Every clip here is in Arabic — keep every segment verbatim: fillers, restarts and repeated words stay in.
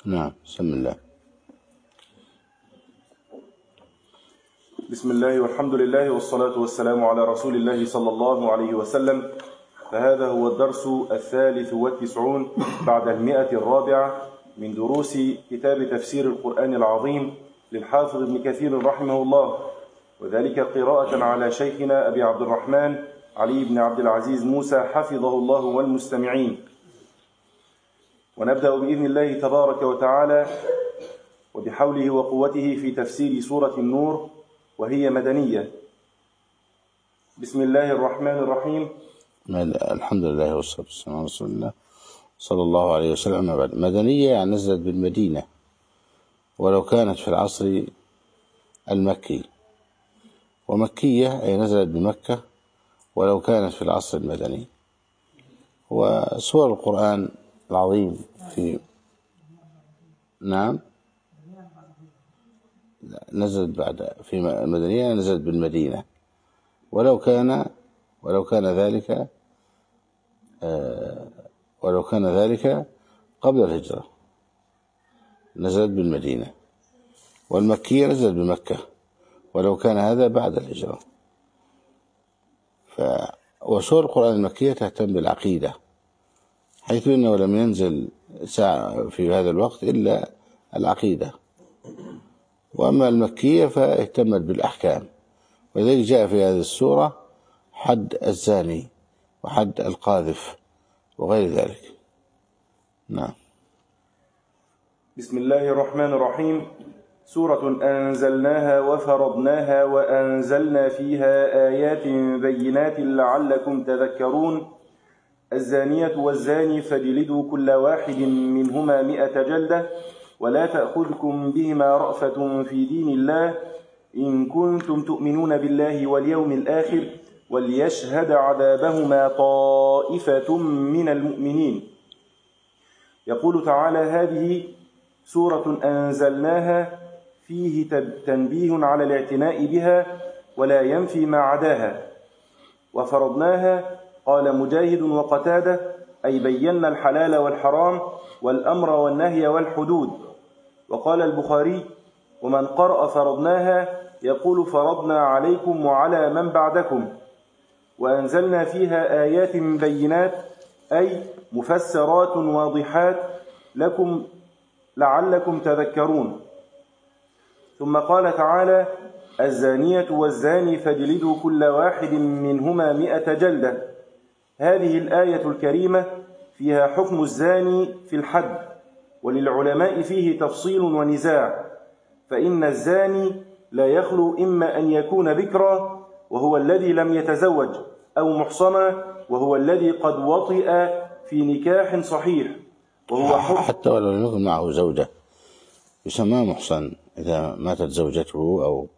نعم. بسم الله. بسم الله والحمد لله والصلاة والسلام على رسول الله صلى الله عليه وسلم. فهذا هو الدرس الثالث والتسعون بعد المئة الرابعة من دروس كتاب تفسير القرآن العظيم للحافظ ابن كثير رحمه الله، وذلك قراءة على شيخنا أبي عبد الرحمن علي بن عبد العزيز موسى حفظه الله والمستمعين. ونبدأ بإذن الله تبارك وتعالى وبحوله وقوته في تفسير سورة النور، وهي مدنية. بسم الله الرحمن الرحيم. الحمد لله والصلاة والسلام على رسول الله صلى الله عليه وسلم. بعد، مدنية يعني نزلت بالمدينة ولو كانت في العصر المكي، ومكية أي نزلت بمكة ولو كانت في العصر المدني. وسور القرآن العظيم في نعم نزلت بعد في المدنية، نزلت بالمدينة ولو كان ولو كان ذلك ولو كان ذلك قبل الهجرة نزلت بالمدينة، والمكية نزلت بمكة ولو كان هذا بعد الهجرة. ف وسور القرآن المكية تهتم بالعقيدة، حيث إنه لم ينزل ساعة في هذا الوقت إلا العقيدة، وأما المكية فاهتمت بالأحكام، ولذلك جاء في هذه السورة حد الزاني وحد القاذف وغير ذلك. نعم. بسم الله الرحمن الرحيم. سورة أنزلناها وفرضناها وأنزلنا فيها آيات بينات لعلكم تذكرون. الزانية والزاني فاجلدوا كل واحد منهما مئة جلدة ولا تأخذكم بهما رأفة في دين الله إن كنتم تؤمنون بالله واليوم الآخر وليشهد عذابهما طائفة من المؤمنين. يقول تعالى: هذه سورة أنزلناها، فيه تنبيه على الاعتناء بها ولا ينفي ما عداها. وفرضناها قال مجاهد وقتادة أي بينا الحلال والحرام والأمر والنهي والحدود. وقال البخاري: ومن قرأ فرضناها يقول فرضنا عليكم وعلى من بعدكم. وأنزلنا فيها آيات بينات أي مفسرات واضحات لكم لعلكم تذكرون. ثم قال تعالى: الزانية والزاني فاجلدوا كل واحد منهما مئة جلدة. هذه الآية الكريمة فيها حكم الزاني في الحد، وللعلماء فيه تفصيل ونزاع، فإن الزاني لا يخلو إما أن يكون بكرا وهو الذي لم يتزوج، أو محصنا وهو الذي قد وطئ في نكاح صحيح وهو حتى ولو لم يكن معه زوجة يسمى محصن إذا ماتت زوجته أو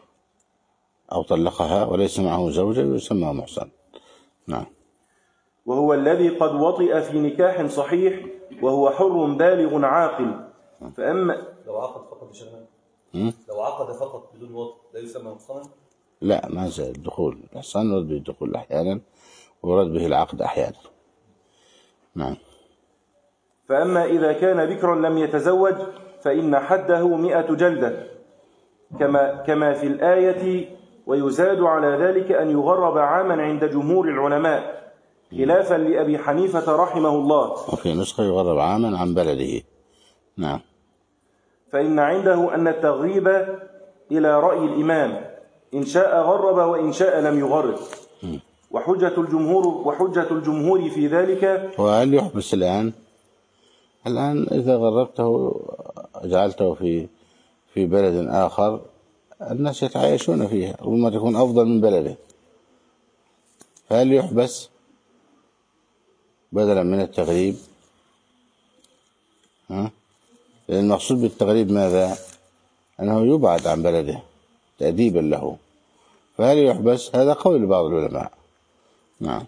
أو طلقها وليس معه زوجة يسمى محصن. نعم. وهو الذي قد وطئ في نكاح صحيح وهو حر بالغ عاقل. فأما لو عقد فقط بشغل لو عقد فقط بدون وطء لا يسمى محصنا؟ لا، ما زال الدخول. الإحصان يراد به الدخول أحيانا ويراد به العقد أحيانا. نعم. فأما إذا كان بكرا لم يتزوج فإن حده مئة جلدة كما, كما في الآية، ويزاد على ذلك أن يغرب عاما عند جمهور العلماء خلافا لأبي حنيفة رحمه الله، وفي نسخة يغرب عاما عن بلده. نعم. فإن عنده أن التغريب إلى رأي الإمام، إن شاء غرب وإن شاء لم يغرب. وحجة الجمهور وحجة الجمهور في ذلك. وهل يحبس الآن؟ الآن إذا غربته جعلته في في بلد آخر الناس يتعايشون فيها وما تكون أفضل من بلده، فهل يحبس بدلا من التغريب؟ ها؟ لأن المقصود بالتغريب ماذا؟ أنه يبعد عن بلده تأديبا له، فهل يحبس؟ هذا قول بعض العلماء. نعم.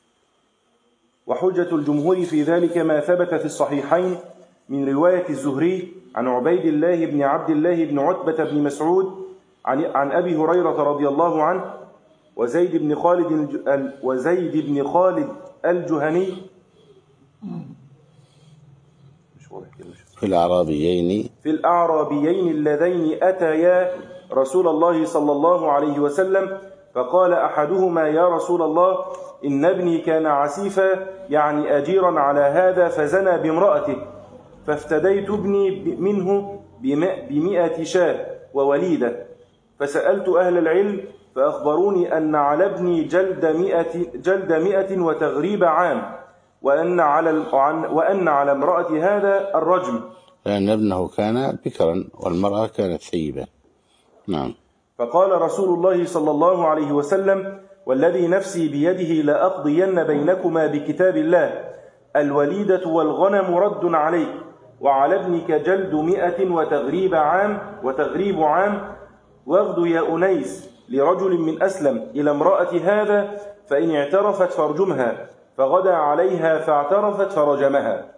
وحجة الجمهور في ذلك ما ثبت في الصحيحين من رواية الزهري عن عبيد الله بن عبد الله بن عتبة بن مسعود عن, عن أبي هريرة رضي الله عنه وزيد بن خالد وزيد بن خالد الجهني مش في الأعرابيين في الأعرابيين اللذين أتيا رسول الله صلى الله عليه وسلم، فقال أحدهما: يا رسول الله، إن ابني كان عسيفا، يعني أجيرا على هذا، فزنى بامرأته، فافتديت ابني منه بمئة شاة ووليدة، فسألت أهل العلم فأخبروني أن على ابني جلد مئة, جلد مئة وتغريب عام، وأن على, وأن على امرأة هذا الرجم، لأن ابنه كان بكرا والمرأة كانت ثيبة. نعم. فقال رسول الله صلى الله عليه وسلم: والذي نفسي بيده لأقضين بينكما بكتاب الله، الوليدة والغنم رد عليك، وعلى ابنك جلد مئة وتغريب عام وتغريب عام، واغد يا أنيس لرجل من أسلم إلى امرأة هذا، فإن اعترفت فارجمها، فغدا عليها فاعترفت فرجمها.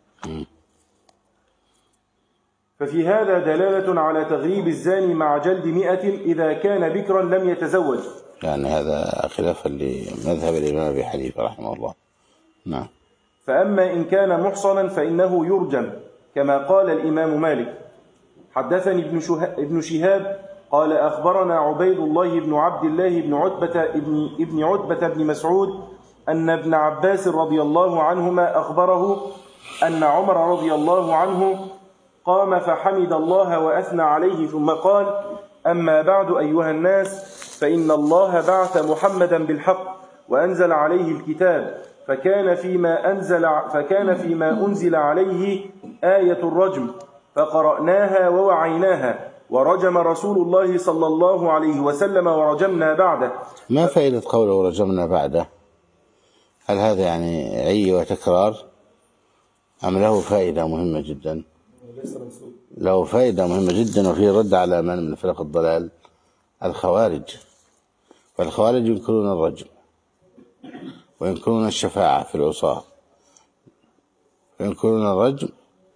ففي هذا دلالة على تغريب الزاني مع جلد مئة إذا كان بكرا لم يتزوج، يعني هذا خلافا لمذهب الإمام أبي حنيفة رحمه الله. نعم. فأما إن كان محصنا فإنه يرجم كما قال الإمام مالك. حدثني ابن شهاب قال أخبرنا عبيد الله بن عبد الله بن عتبة ابن, ابن عتبة بن مسعود أن ابن عباس رضي الله عنهما أخبره أن عمر رضي الله عنه قام فحمد الله وأثنى عليه، ثم قال: أما بعد أيها الناس، فإن الله بعث محمدا بالحق وأنزل عليه الكتاب، فكان فيما أنزل فكان فيما أنزل عليه آية الرجم، فقرأناها ووعيناها، ورجم رسول الله صلى الله عليه وسلم ورجمنا بعده. ما فائدة قوله رجمنا بعده؟ هل هذا يعني عي وتكرار أم له فائدة مهمة جدا؟ له فائدة مهمة جدا، وفيه رد على من من فرق الضلال الخوارج. فالخوارج ينكرون الرجم وينكرون الشفاعة في العصاة، وينكرون الرجم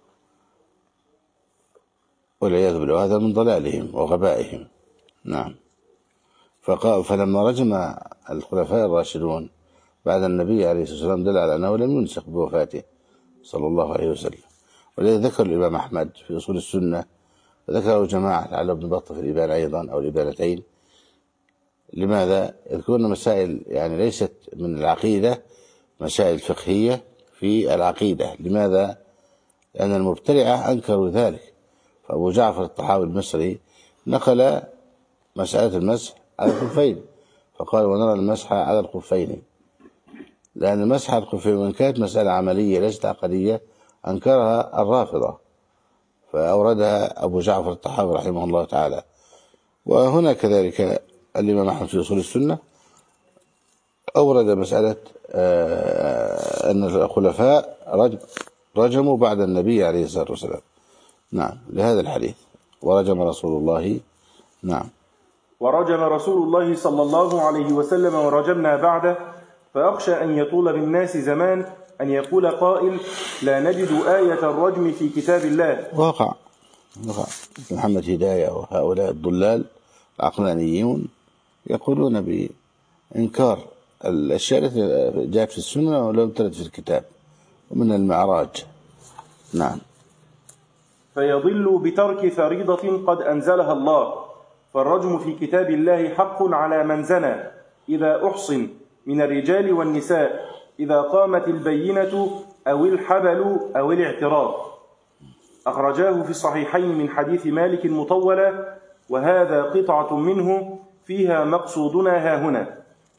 والعياذ بالله، هذا من ضلالهم وغبائهم. نعم. فقال فلما رجم الخلفاء الراشدون بعد النبي عليه الصلاة والسلام دل على أنه لم ينسخ بوفاته صلى الله عليه وسلم، ولذا ذكر الإمام أحمد في أصول السنة، وذكره جماعة على ابن بطة في الإبانة أيضا أو الإبانتين. لماذا؟ يذكرون مسائل يعني ليست من العقيدة، مسائل فقهية في العقيدة. لماذا؟ لأن المبتدعة أنكروا ذلك. فأبو جعفر الطحاوي المصري نقل مسألة المسح على الخفين، فقال: ونرى المسح على الخفين، لأن المسح على الخفين وإن كانت مسألة عملية ليست عقدية أنكرها الرافضة، فأوردها أبو جعفر الطحاوي رحمه الله تعالى. وهنا كذلك الإمام أحمد في أصول السنة أورد مسألة أن الخلفاء رجموا بعد النبي عليه الصلاة والسلام. نعم، لهذا الحديث ورجم رسول الله. نعم. ورجم رسول الله صلى الله عليه وسلم ورجمنا بعده، فأخشى أن يطول بالناس زمان أن يقول قائل: لا نجد آية الرجم في كتاب الله. وقع وقع محمد هداية وهؤلاء الضلال العقلانيون يقولون بإنكار الأشياء التي جاءت في السنة ولم ترد في الكتاب، ومن المعراج. نعم. فيضل بترك فريضة قد أنزلها الله، فالرجم في كتاب الله حق على من زنى إذا أحصن من الرجال والنساء، إذا قامت البينة أو الحبل أو الاعتراض. أخرجاه في الصحيحين من حديث مالك مطولة، وهذا قطعة منه فيها مقصودنا ها هنا.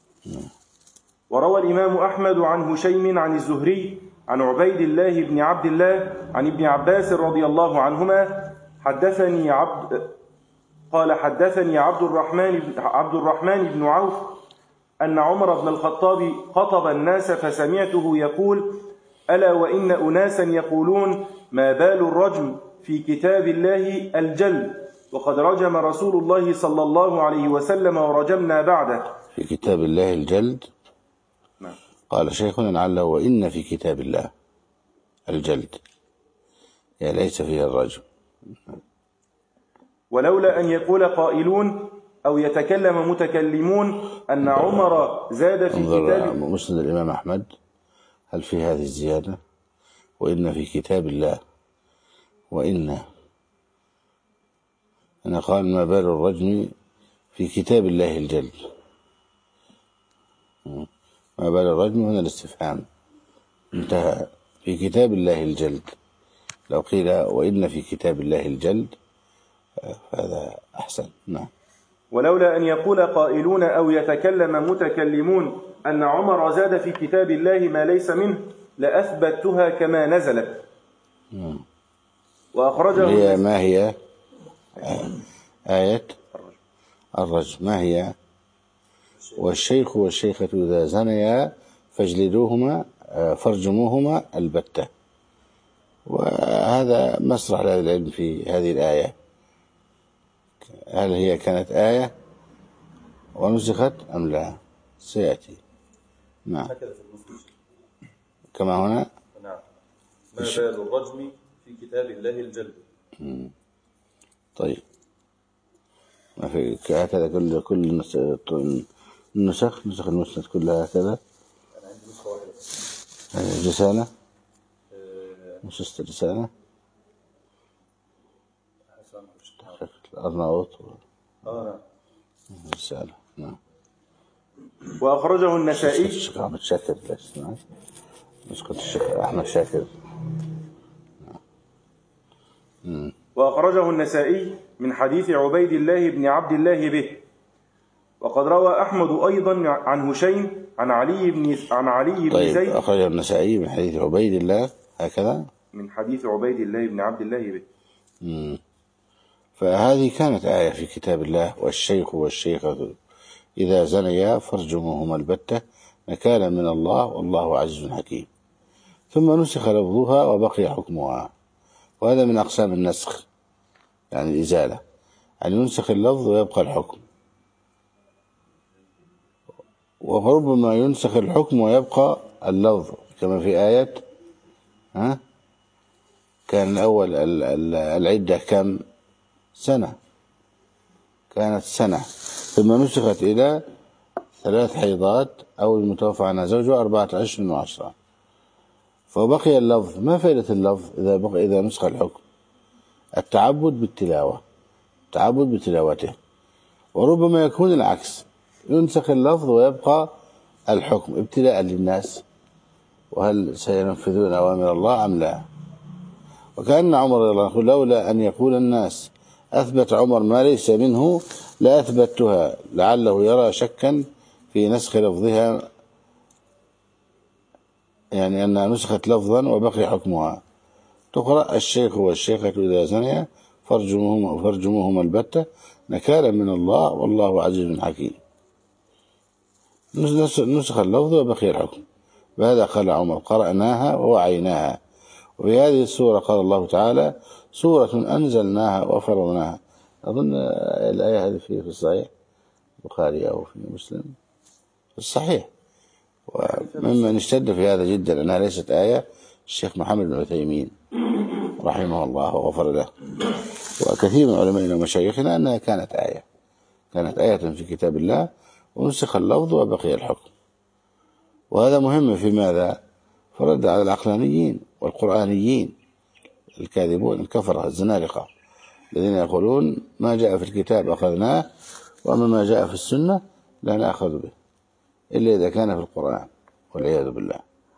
وروى الإمام أحمد عن هشيم عن الزهري عن عبيد الله بن عبد الله عن ابن عباس رضي الله عنهما حدثني عبد قال حدثني عبد الرحمن عبد الرحمن بن عوف أن عمر بن الخطاب خطب الناس فسمعته يقول: ألا وإن أناسا يقولون ما بال الرجم في كتاب الله الجلد، وقد رجم رسول الله صلى الله عليه وسلم ورجمنا بعده. في كتاب الله الجلد. نعم. قال شيخنا لعله وإن في كتاب الله الجلد، يعني ليس فيها الرجم. ولولا أن يقول قائلون أو يتكلم متكلمون أن عمر زاد في كتاب مسند الإمام أحمد، هل في هذه الزيادة وإن في كتاب الله وإن أنا قال ما بال الرجم في كتاب الله الجلد. ما بال الرجم هنا الاستفهام انتهى في كتاب الله الجلد. لو قيل وإن في كتاب الله الجلد فهذا أحسن. نعم. ولولا أن يقول قائلون أو يتكلم متكلمون أن عمر زاد في كتاب الله ما ليس منه لأثبتها كما نزلت. نعم. وأخرجه هي ما هي آية الرجم ما هي؟ والشيخ والشيخة إذا زنيا فاجلدوهما فارجموهما البتة. وهذا مسرح العلم في هذه الآية. هل هي كانت آية ونسخت أم لا؟ سيأتي. نعم. كما هنا. نعم. ما بال الرجم في كتاب الله الجلد. طيب. ما في هكذا كل كل النسخ نسخ المسند كلها هكذا. أنا عندي نسخة واحدة. رسالة. نسخة رسالة. الأرناؤوط. آه نعم. رسالة. نعم. وأخرجه النسائي. الشيخ أحمد شاكر. نعم. نسخة الشيخ أحمد شاكر. نعم. وأخرجه النسائي من حديث عبيد الله بن عبد الله به. وقد روى أحمد أيضا عن هشيم عن علي بن عن علي بن طيب زيد. أخرجه النسائي من حديث عبيد الله هكذا. من حديث عبيد الله بن عبد الله به. مم. فهذه كانت آية في كتاب الله. والشيخ والشيخة إذا زنيا فارجموهما البتة نكالا من الله والله عزيز حكيم. ثم نسخ لفظها وبقي حكمها. وهذا من أقسام النسخ يعني الإزالة، يعني ينسخ اللفظ ويبقى الحكم. وربما ينسخ الحكم ويبقى اللفظ كما في آية ها كان الأول العدة كم سنة، كانت سنة ثم نسخت إلى ثلاث حيضات أو المتوفى عنها زوجها أربعة أشهر وعشرة، فبقي اللفظ. ما فائدة اللفظ إذا بقي إذا نسخ الحكم؟ التعبد بالتلاوة، التعبد بتلاوته. وربما يكون العكس، ينسخ اللفظ ويبقى الحكم ابتلاء للناس، وهل سينفذون أوامر الله أم لا؟ وكأن عمر رضي الله عنه لولا أن يقول الناس أثبت عمر ما ليس منه لأثبتها، لعله يرى شكا في نسخ لفظها، يعني أنها نسخت لفظا وبقي حكمها. تقرأ الشيخ والشيخة إذا زنيا فارجموهما فارجموهما البتة نكالا من الله والله عزيز حكيم. نسخ اللفظ وبقي الحكم. بهذا قال عمر قرأناها ووعيناها. وفي هذه السورة قال الله تعالى سورة أنزلناها وفرضناها. أظن الآية هذه في الصحيح البخاري أو في مسلم في الصحيح. وممن اشتد في هذا جدا أنها ليست آية الشيخ محمد بن عثيمين رحمه الله وغفر له، وكثير من علمائنا ومشايخنا أنها كانت آية، كانت آية في كتاب الله ونسخ اللفظ وبقي الحكم. وهذا مهم في ماذا؟ فرد على العقلانيين والقرآنيين الكاذبون الكفرة الزنادقة الذين يقولون ما جاء في الكتاب أخذناه وأما ما جاء في السنة لا نأخذ به إلا إذا كان في القرآن والعياذ بالله.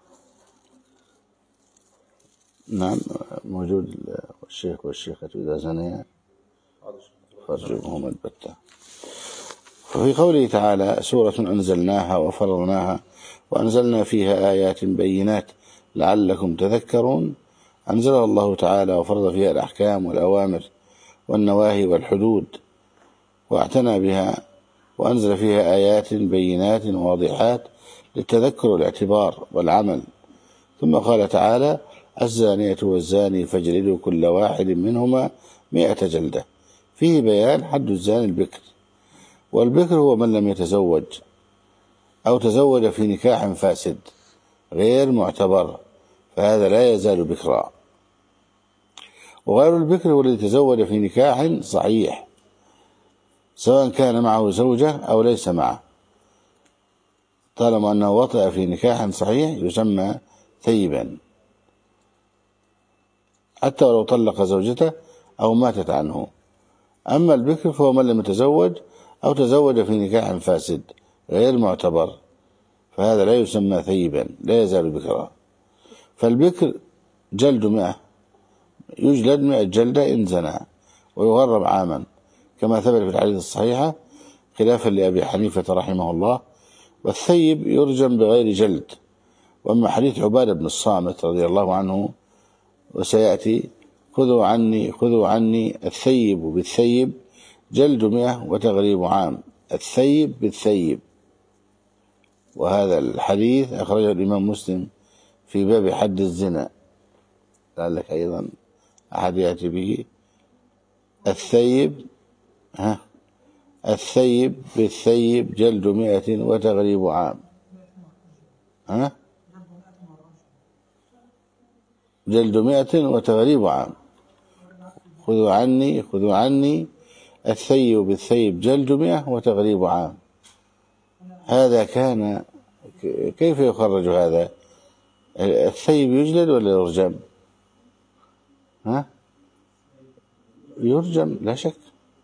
نعم موجود الشيخ والشيخة إذا زنيا فارجموهما البتة. ففي قوله تعالى سورة أنزلناها وفرضناها وأنزلنا فيها آيات بينات لعلكم تذكرون، أنزلها الله تعالى وفرض فيها الأحكام والأوامر والنواهي والحدود واعتنى بها، وأنزل فيها آيات بينات واضحات للتذكر والاعتبار والعمل. ثم قال تعالى الزانية والزاني فاجلدوا كل واحد منهما مئة جلدة. فيه بيان حد الزاني البكر، والبكر هو من لم يتزوج أو تزوج في نكاح فاسد غير معتبر، فهذا لا يزال بكرا. وغير البكر هو الذي تزوج في نكاح صحيح سواء كان معه زوجة أو ليس معه، طالما أنه وطئ في نكاح صحيح يسمى ثيبا. حتى ولو طلق زوجته أو ماتت عنه. أما البكر فهو من لم يتزوج أو تزوج في نكاح فاسد غير معتبر، فهذا لا يسمى ثيبا، لا يزال بكرا. فالبكر جلد مئة، يجلد مئة جلدة إن زنى، ويغرب عاما كما ثبت في الحديث الصحيحة خلافا لأبي حنيفة رحمه الله. والثيب يرجم بغير جلد. وأما حديث عبادة بن الصامت رضي الله عنه وسيأتي: خذوا عني خذوا عني الثيب بالثيب جلد مئة وتغريب عام. الثيب بالثيب. وهذا الحديث أخرجه الإمام مسلم في باب حد الزنا، لعلك أيضا أحد يأتي به. الثيب ها الثيب بالثيب جلد مئة وتغريب عام. ها جلد مئة وتغريب عام. خذوا عني خذوا عني الثيب بالثيب جلد مئة وتغريب عام. هذا كان كيف يخرج هذا؟ الثيب يجلد ولا يرجم؟ ها يرجم لا شك.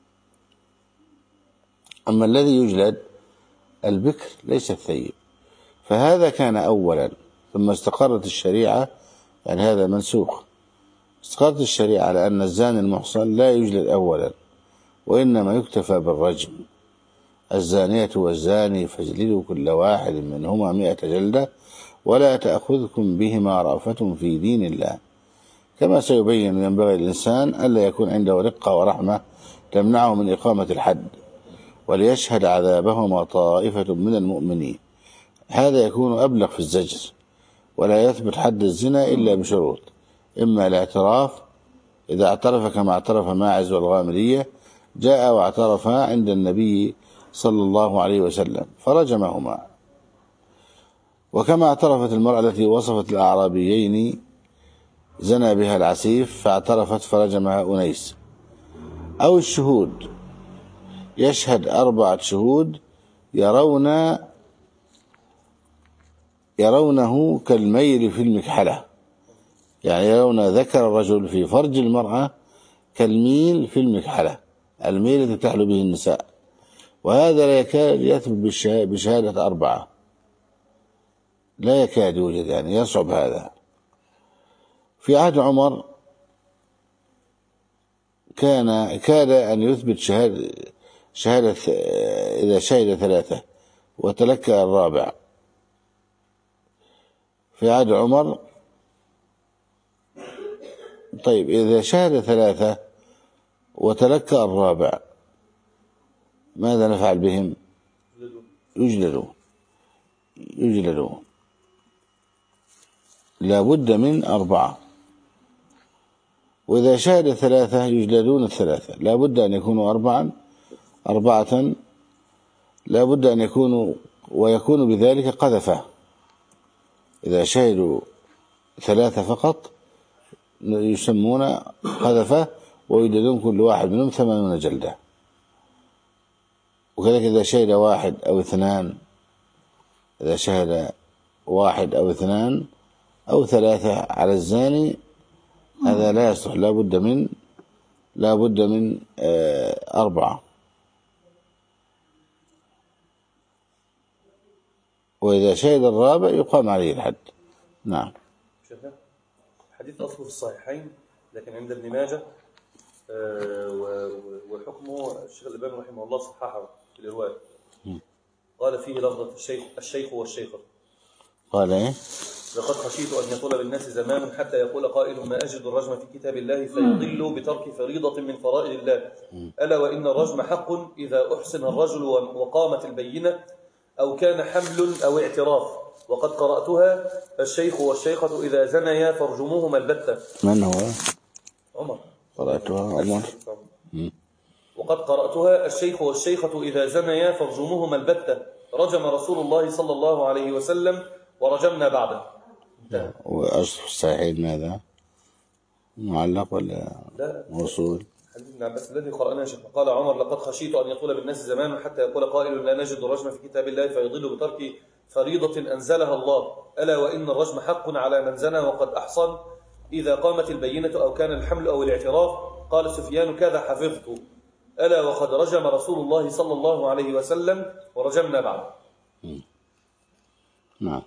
أما الذي يجلد البكر ليس الثيب. فهذا كان أولا، ثم استقرت الشريعة، يعني هذا منسوخ، استقرت الشريعة على أن الزاني المحصن لا يجلد أولا، وإنما يكتفى بالرجم. الزانية والزاني فاجلدوا كل واحد منهما مئة جلدة ولا تأخذكم بهما رأفة في دين الله. كما سيبين ينبغي الإنسان ألا يكون عنده رقة ورحمة تمنعه من إقامة الحد، وليشهد عذابهما طائفة من المؤمنين. هذا يكون أبلغ في الزجر. ولا يثبت حد الزنا إلا بشروط: إما الاعتراف، إذا اعترف كما اعترف ماعز والغامدية، جاء واعترفا عند النبي صلى الله عليه وسلم فرجمهما، وكما اعترفت المرأة التي وصفت الأعرابيين زنى بها العسيف فاعترفت فرجمها أنيس. أو الشهود، يشهد أربعة شهود يرون يرونه كالميل في المكحلة، يعني يرون ذكر الرجل في فرج المرأة كالميل في المكحلة، الميل التي تحلو به النساء. وهذا لا يكاد يثبت بشهادة أربعة، لا يكاد يوجد، يعني يصعب هذا. في عهد عمر كان كاد أن يثبت شهادة, شهادة إذا شهد ثلاثة وتلكأ الرابع. في عهد عمر طيب إذا شهد ثلاثة وتلكأ الرابع ماذا نفعل بهم؟ يجلدوا يجلدوا لا بد من أربعة. وإذا شهد ثلاثة يجلدون الثلاثة، لا بد أن يكونوا أربعا أربعة لا بد أن يكونوا، ويكون بذلك قذفة. إذا شهدوا ثلاثة فقط يسمون قذفة، ويجلدون كل واحد منهم ثمانون جلدة. وكذلك إذا شهد واحد أو اثنان، إذا شهد واحد أو اثنان أو ثلاثة على الزاني هذا لا يصلح، لا بد من لا بد من أربعة. وإذا شهد الرابع يقام عليه الحد. نعم. شيخنا حديث أصله في الصحيحين لكن عند ابن ماجه وحكمه الشيخ الألباني رحمه الله صححه في الرواية. قال فيه لفظة الشيخ الشيخ والشيخة. قال إيه؟ لقد خشيت أن يطول بالناس زمان حتى يقول قائل ما أجد الرجم في كتاب الله فيضل بترك فريضة من فرائض الله. ألا وإن الرجم حق إذا أحسن الرجل وقامت البينة أو كان حمل أو اعتراف. وقد قرأتها الشيخ والشيخة إذا زنيا فارجموهما البتة. من هو؟ عمر. قرأتها عمر. وقد قرأتها الشيخ والشيخة إذا زنيا فارجموهما البتة. رجم رسول الله صلى الله عليه وسلم ورجمنا بعده. وأصل الصحيحين ماذا؟ معلق ولا موصول؟ حديث ابن عباس الذي قرأناه شيخ. قال عمر لقد خشيت أن يطول بالناس زمان حتى يقول قائل لا نجد الرجم في كتاب الله فيضل بترك فريضة أنزلها الله. ألا وإن الرجم حق على من زنى وقد أحصن إذا قامت البينة أو كان الحمل أو الاعتراف. قال سفيان: كذا حفظت. ألا وقد رجم رسول الله صلى الله عليه وسلم ورجمنا بعد. نعم.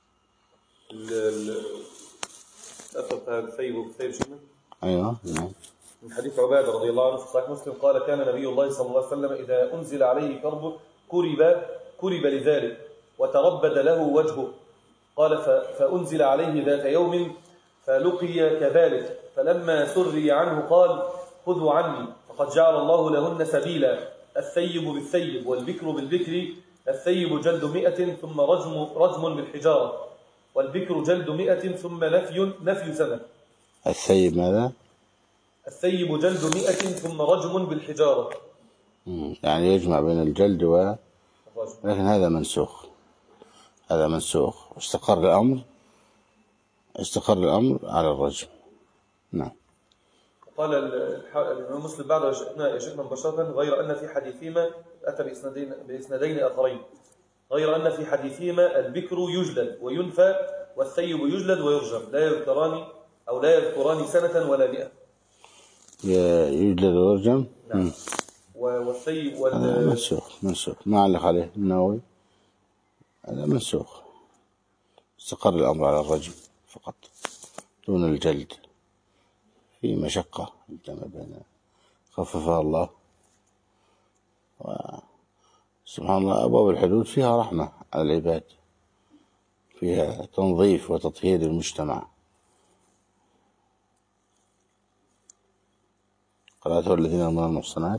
الأثر بتاع الثيب والثيب شنو؟ أيوه نعم. من حديث عبادة رضي الله عنه في صحيح مسلم قال: كان نبي الله صلى الله عليه وسلم إذا أنزل عليه كرب كرب كرب لذلك وتربد له وجهه. قال: فأنزل عليه ذات يوم فلقي كذلك، فلما سري عنه قال: خذوا عني فقد جعل الله لهن سبيلا، الثيب بالثيب والبكر بالبكر، الثيب جلد مئة ثم رجم, رجم بالحجارة، والبكر جلد مئة ثم نفي نفي سنة. الثيب ماذا؟ الثيب جلد مئة ثم رجم بالحجارة. يعني يجمع بين الجلد و لكن هذا منسوخ، هذا منسوخ واستقر الأمر استقر الأمر على الرجم. نعم. قال الإمام مسلم بعد يشئنا مباشرة غير أن في حديثهما أتى بإسنادين, بإسنادين آخرين غير أن في حديثهما البكر يجلد وينفى والثيب يجلد ويرجم، لا يذكران أو لا يذكران سنة ولا مئة. يجلد ويرجم. نعم. والثيب وال... منسوخ منسوخ ما علق عليه النووي، هذا منسوخ استقر الأمر على الرجم فقط دون الجلد، في مشقة الجمع بين خففها الله. سبحان الله أبواب الحدود فيها رحمة على العباد، فيها تنظيف وتطهير المجتمع. قرأته الذين من المحصنات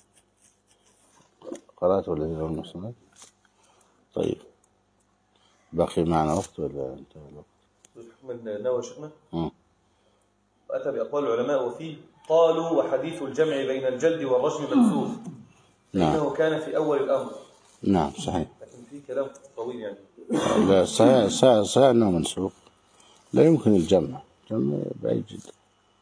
قرأته الذين من المحصنات. طيب باقي معنا وقت ولا انتهى الوقت؟ من النووي شيخنا أتى بأقوال العلماء وفيه قالوا: وحديث الجمع بين الجلد والرجم منسوخ لأنه نعم. كان في أول الأمر. نعم صحيح، لكن في كلام طويل يعني. لا صحيح صحيح, صحيح أنه منسوخ، لا يمكن الجمع، جمع بعيد جدا.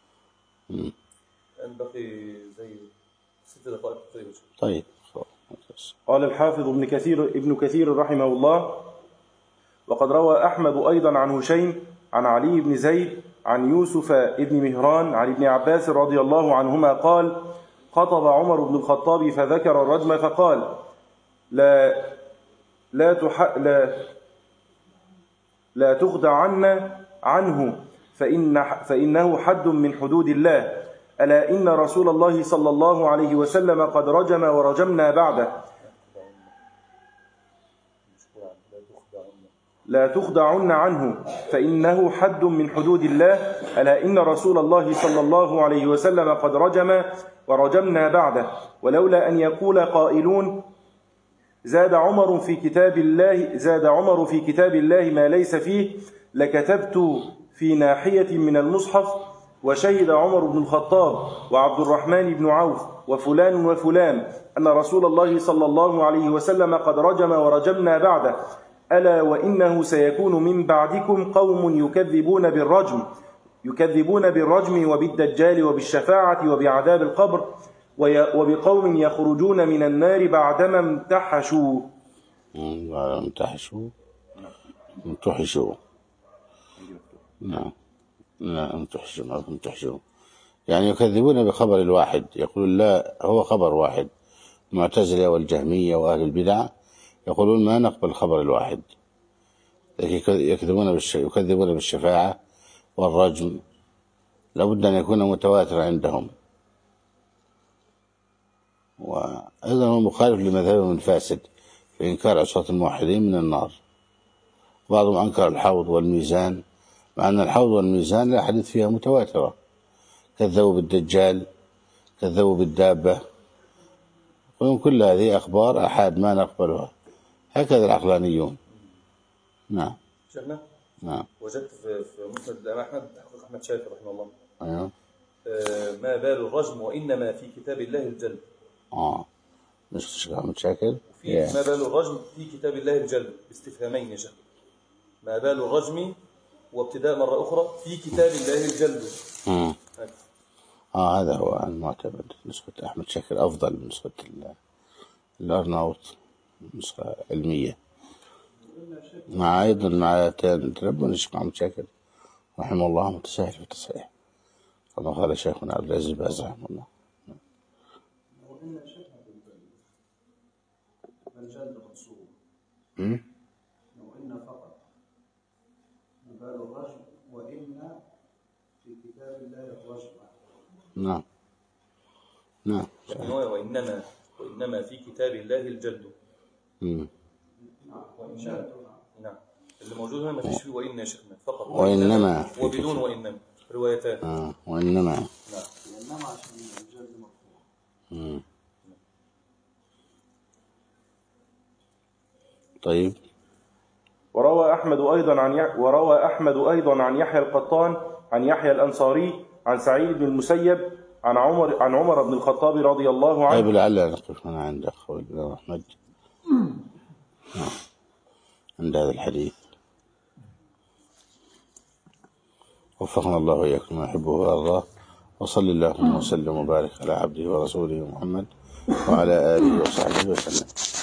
بقي زي ست دقائق. طيب. قال الحافظ ابن كثير ابن كثير رحمه الله: وقد روى أحمد أيضا عن هشيم عن علي بن زيد عن يوسف ابن مهران عن ابن عباس رضي الله عنهما قال: خطب عمر بن الخطاب فذكر الرجم فقال: لا لا تح لا لا تخدعن عنه فإن فإنه حد من حدود الله، ألا إن رسول الله صلى الله عليه وسلم قد رجم ورجمنا بعده. لا تخدعن عنه فإنه حد من حدود الله، ألا إن رسول الله صلى الله عليه وسلم قد رجم ورجمنا بعده. ولولا أن يقول قائلون: زاد عمر في كتاب الله زاد عمر في كتاب الله ما ليس فيه، لكتبت في ناحية من المصحف: وشهد عمر بن الخطاب وعبد الرحمن بن عوف وفلان وفلان أن رسول الله صلى الله عليه وسلم قد رجم ورجمنا بعده، ألا وإنه سيكون من بعدكم قوم يكذبون بالرجم يكذبون بالرجم وبالدجال وبالشفاعة وبعذاب القبر، وبقوم يخرجون من النار بعدما امتحشوا امتحشوا امتحشوا نعم لا امتحشوا امتحشوا يعني يكذبون بخبر الواحد، يقولون لا هو خبر واحد. المعتزلة والجهمية وأهل البدع يقولون ما نقبل خبر الواحد، يكذبون يكذبون بالشفاعة والرجم، لابد أن يكون متواتر عندهم. وأيضا هو مخالف لمذهبهم الفاسد في إنكار عصاة الموحدين من النار. بعضهم أنكر الحوض والميزان، مع أن الحوض والميزان الأحاديث فيها متواترة. كذبوا بالدجال، كذبوا بالدابة، كل هذه أخبار أحاد ما نقبلها، هكذا العقلانيون. نعم شيخنا. نعم. وجدت في مسند الإمام أحمد تحقيق أحمد شاكر رحمه الله. أيوه. آه ما بال الرجم وإنما في كتاب الله الجلد. آه مش الشيخ أحمد شاكر. في yeah. ما بال الرجم في كتاب الله الجلد باستفهامين يا شيخ. ما بال الرجم وابتداء مرة أخرى في كتاب الله الجلد. امم آه هذا هو المعتمد. نسخة أحمد شاكر أفضل من نسخة الأرناؤوط، نسخة علمية. مع أيضا مع تنبون الشيخ أحمد شاكر رحمه الله متساهل في التصحيح كما قال شيخنا عبد العزيز باز رحمه الله. وإن شبهة الجلد مقصود وإن فقط بال الرجم وإن في كتاب الله الرجم. نعم نعم يعني هو وإنما وإنما في كتاب الله الجلد. امم نعم اللي موجود هنا ما فيش فيه وإن يا شيخنا فقط وإنما وبدون وإنما روايتان. آه. وإنما نعم وإنما عشان الجلد مرفوع. امم طيب. وروى أحمد أيضا عن يح... وروى أحمد أيضا عن يحيى القطان عن يحيى الأنصاري عن سعيد بن المسيب عن عمر عن عمر بن الخطاب رضي الله عنه. طيب لعل نقف هنا عند أخوي الإمام أحمد عند هذا الحديث. وفقنا الله وإياكم ما يحبه ويرضاه، وصلى اللهم وسلم وبارك على عبده ورسوله محمد وعلى آله وصحبه وسلم.